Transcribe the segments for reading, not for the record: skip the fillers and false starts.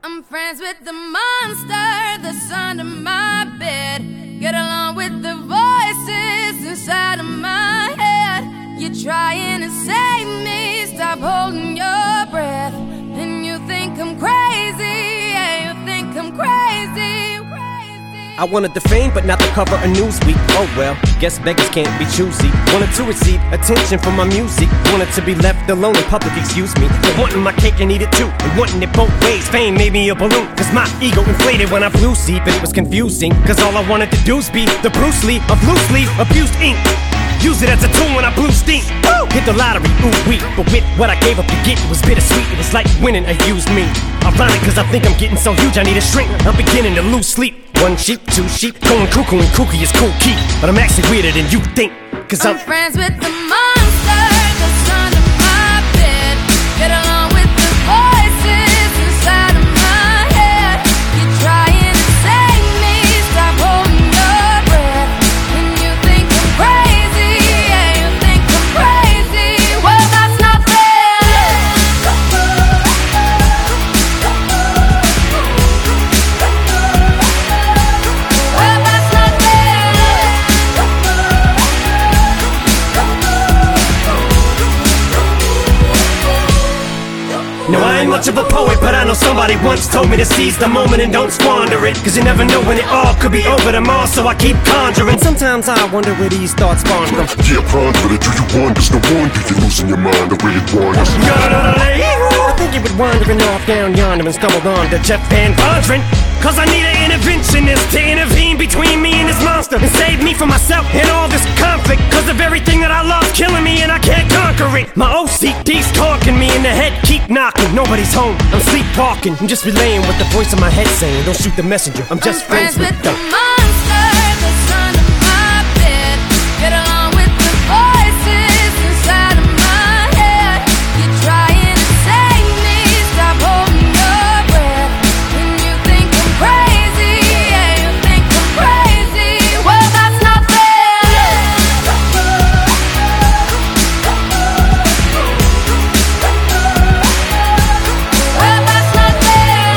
I'm friends with the monster that's under my bed. Get along with the voices inside of my head. You're trying to save me, stop holding your breath. And you think I'm crazy, yeah, you think I'm crazy. I wanted the fame, but not the cover of Newsweek. Oh well, guess beggars can't be choosy. Wanted to receive attention from my music. Wanted to be left alone in public, excuse me. But wanting my cake and eat it too, and wanting it both ways. Fame made me a balloon, cause my ego inflated when I flew see. But it was confusing, cause all I wanted to do was be the Bruce Lee of loosely abused ink. Use it as a tool when I blew steam. Woo! Hit the lottery, ooh wee. But with what I gave up to get, it was bittersweet. It was like winning a used me. Ironic, cause I think I'm getting so huge I need a shrink. I'm beginning to lose sleep. One sheep, two sheep, going cuckoo and kooky is cool key. But I'm actually weirder than you think, cause I'm friends with the monster that's under my bed. Get along with the voices inside of my head. You're trying to save me, stop holding your breath. And you think I'm crazy, yeah, you think I'm crazy. Well, that's not fair. Well, that's not fair. No, I ain't much of a poet, but I know somebody once told me to seize the moment and don't squander it. Cause you never know when it all could be over tomorrow, so I keep conjuring. Sometimes I wonder where these thoughts spawn from. Yeah, ponder it, do you wonder? No wonder you're losing your mind the way it wanders. I think you were wandering off down yonder and stumbled on to Jeff Van Vondren. Cause I need an interventionist to intervene between me and this monster and save me from myself and all this conflict. Cause of everything that I love killing me and I can't conquer it. My OCD's talking me in the head, keep knocking. Nobody's home, I'm sleepwalking. I'm just relaying what the voice in my head saying. Don't shoot the messenger, I'm just friends with the monster that's under my bed. Get along with the voices inside of my head. You're trying to save me, stop holding your breath. And you think I'm crazy, yeah, you think I'm crazy. Well, that's not fair. Well, that's not fair.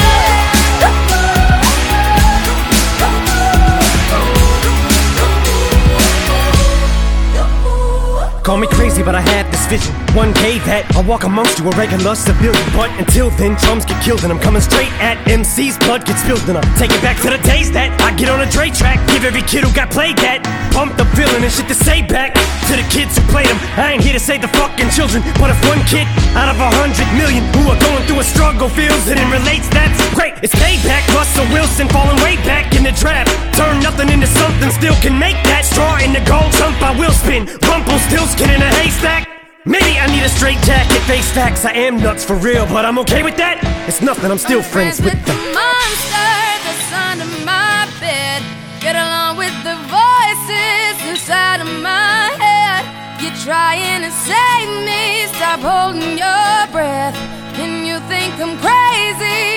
Call me crazy, but I had this vision. One day that I'll walk amongst you, a regular civilian. But until then, drums get killed and I'm coming straight at MC's blood gets spilled. And I take it back to the days that I get on a Dre track. Give every kid who got played that pumped up feeling and shit to say back to the kids who played them. I ain't here to save the fucking children, but if one kid out of 100 million who are going through a struggle feels it and relates, that's great. It's payback. Russell Wilson falling way back in the draft. Turn nothing into something, still can make that. Straw in the gold jump, I will spin. Rumpelstiltskin in a haystack. Maybe I need a straight jacket, face facts. I am nuts for real, but I'm okay with that. It's nothing, I'm still friends with the monster that's under my bed. Get along with the voices inside of my head. You're trying to save me, stop holding your breath. And you think I'm crazy,